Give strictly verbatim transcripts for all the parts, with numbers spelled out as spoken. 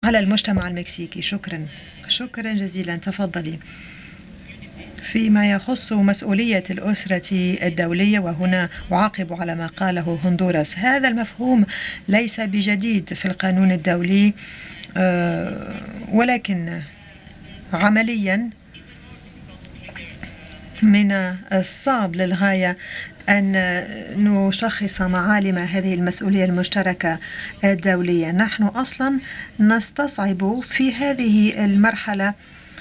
على المجتمع المكسيكي. شكرا شكرا جزيلا. تفضلي. فيما يخص مسؤولية الأسرة الدولية، وهنا أعاقب على ما قاله هندوراس، هذا المفهوم ليس بجديد في القانون الدولي، ولكن عمليا من الصعب للغاية أن نشخص معالم هذه المسؤولية المشتركة الدولية. نحن أصلا نستصعب في هذه المرحلة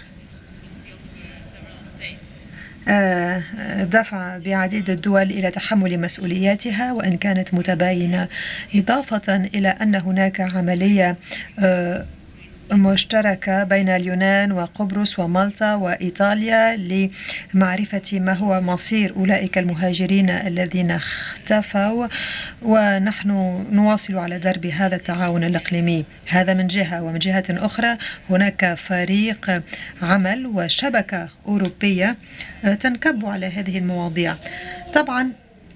دفع بعديد الدول إلى تحمل مسؤولياتها وإن كانت متباينة، إضافة إلى أن هناك عملية مشتركة بين اليونان وقبرص ومالطا وإيطاليا لمعرفة ما هو مصير أولئك المهاجرين الذين اختفوا، ونحن نواصل على درب هذا التعاون الإقليمي. هذا من جهة، ومن جهة أخرى هناك فريق عمل وشبكة أوروبية تنكب على هذه المواضيع. طبعا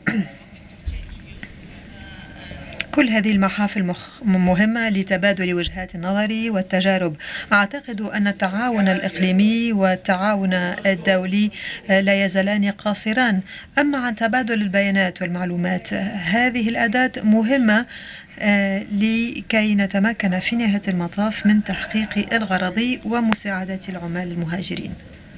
كل هذه المحافل مهمة لتبادل وجهات النظر والتجارب. أعتقد أن التعاون الإقليمي والتعاون الدولي لا يزالان قاصران. أما عن تبادل البيانات والمعلومات، هذه الأداة مهمة لكي نتمكن في نهاية المطاف من تحقيق الغرض ومساعدة العمال المهاجرين.